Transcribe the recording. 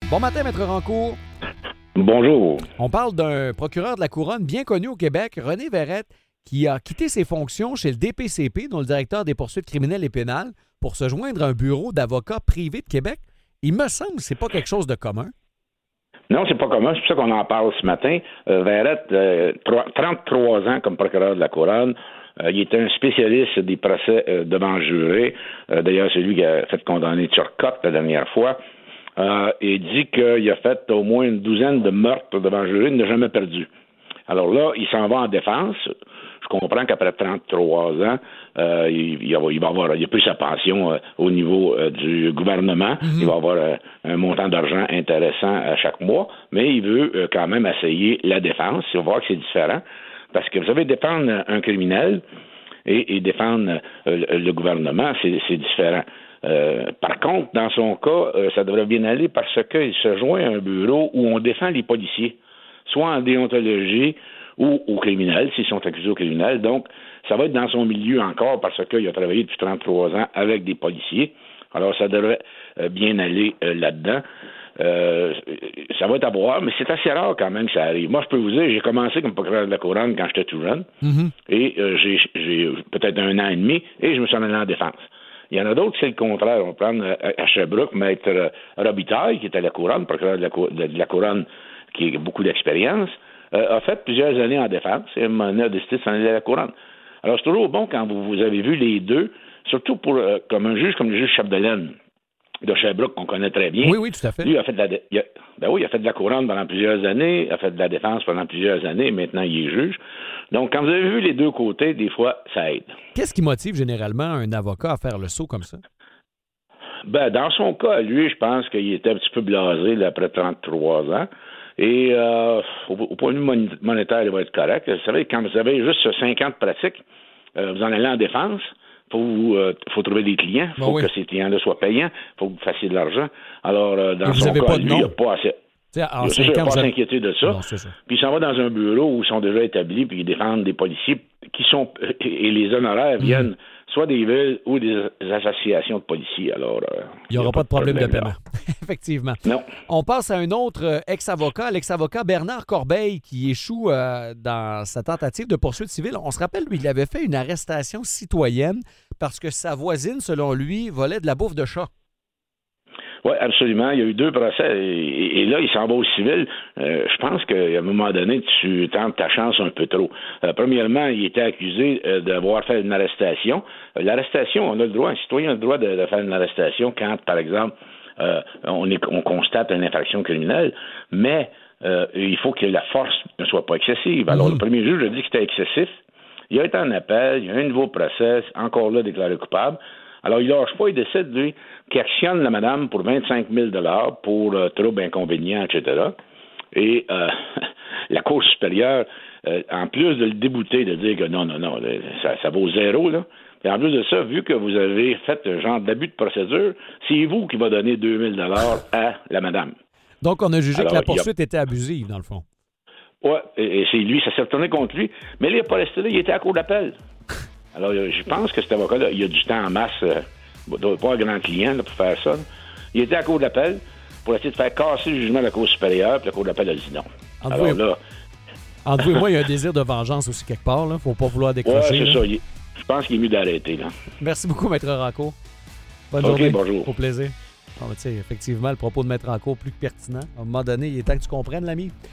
Bon matin, Maître Rancourt. Bonjour. On parle d'un procureur de la Couronne bien connu au Québec, René Verrette, qui a quitté ses fonctions chez le DPCP, dont le directeur des poursuites criminelles et pénales, pour se joindre à un bureau d'avocats privé de Québec. Il me semble que c'est pas quelque chose de commun. Non, c'est pas commun. C'est pour ça qu'on en parle ce matin. Verrette, 33 ans comme procureur de la Couronne. Il était un spécialiste des procès devant juré. D'ailleurs, c'est lui qui a fait condamner Turcotte la dernière fois. Et dit qu'il a fait au moins une douzaine de meurtres devant juré, il n'a jamais perdu. Alors là, il s'en va en défense. Je comprends qu'après 33 ans, il a pris sa pension au niveau du gouvernement. Il va avoir un montant d'argent intéressant à chaque mois, mais il veut quand même essayer la défense. Il va voir que c'est différent. Parce que vous savez, défendre un criminel et défendre le gouvernement, c'est différent. Par contre, dans son cas, ça devrait bien aller parce qu'il se joint à un bureau où on défend les policiers, soit en déontologie ou aux criminels, s'ils sont accusés aux criminels. Donc, ça va être dans son milieu encore parce qu'il a travaillé depuis 33 ans avec des policiers. Alors, ça devrait bien aller là-dedden. Ça va être à voir, mais c'est assez rare quand même que ça arrive. Moi, je peux vous dire, j'ai commencé comme procureur de la Couronne quand j'étais tout jeune, et j'ai peut-être 1 an et demi, et je me suis en allé en défense. Il y en a d'autres, c'est le contraire. On va prendre à Sherbrooke, Maître Robitaille, qui était à la Couronne, procureur de la Couronne, qui a beaucoup d'expérience, a fait plusieurs années en défense, et a décidé de s'en aller à la Couronne. Alors, c'est toujours bon quand vous avez vu les deux, surtout pour comme un juge comme le juge Chapdelaine de Sherbrooke, qu'on connaît très bien. Oui, tout à fait. Lui, il a fait de la Couronne pendant plusieurs années, il a fait de la défense pendant plusieurs années, maintenant il est juge. Donc, quand vous avez vu les deux côtés, des fois, ça aide. Qu'est-ce qui motive généralement un avocat à faire le saut comme ça? Ben, dans son cas, lui, je pense qu'il était un petit peu blasé là, après 33 ans. Et au point de vue monétaire, il va être correct. Vous savez, quand vous avez juste 5 ans de pratique, vous en allez en défense. Faut trouver des clients. Il faut que ces clients-là soient payants. Il faut que vous fassiez de l'argent. Alors, dans son cas, lui, il n'a pas assez. Il n'a pas à s'inquiéter de ça. Non, puis il s'en va dans un bureau où ils sont déjà établis, puis ils défendent des policiers qui sont. Et les honoraires viennent soit des villes ou des associations de policiers. Alors, il n'y aura pas de problème de paiement. Effectivement. Non. On passe à un autre ex-avocat, l'ex-avocat Bernard Corbeil, qui échoue dans sa tentative de poursuite civile. On se rappelle, lui, il avait fait une arrestation citoyenne parce que sa voisine, selon lui, volait de la bouffe de chat. Oui, absolument. Il y a eu 2 procès et là, il s'en va au civil. Je pense qu'à un moment donné, tu tentes ta chance un peu trop. Premièrement, il était accusé d'avoir fait une arrestation. L'arrestation, on a le droit, un citoyen a le droit de faire une arrestation quand, par exemple, on constate une infraction criminelle, mais il faut que la force ne soit pas excessive. Alors, le premier juge a dit que c'était excessif. Il a été en appel, il y a un nouveau procès, encore là déclaré coupable. Alors, il lâche pas, il décide, lui, qu'il actionne la madame pour 25 000 $ pour troubles inconvénients, etc. Et la Cour supérieure, en plus de le débouter, de dire que non, ça vaut 0, là. Et en plus de ça, vu que vous avez fait un genre d'abus de procédure, c'est vous qui va donner 2 000 $ à la madame. Donc, on a jugé que la poursuite était abusive, dans le fond. Oui, et c'est lui, ça s'est retourné contre lui. Mais là, il n'a pas resté là, il était à la cour d'appel. Alors, je pense que cet avocat-là, il a du temps en masse, il doit pas un grand client là, pour faire ça. Là. Il était à la cour d'appel pour essayer de faire casser le jugement de la Cour supérieure, puis la Cour d'appel a dit non. Entre vous et moi, il y a un désir de vengeance aussi quelque part. Il ne faut pas vouloir décrocher. Oui, c'est ça. Je pense qu'il est mieux d'arrêter. Là. Merci beaucoup, Maître Rancourt. Bonne journée. Bonjour. Au plaisir. Effectivement, le propos de Maître Rancourt plus que pertinent. À un moment donné, il est temps que tu comprennes, l'ami.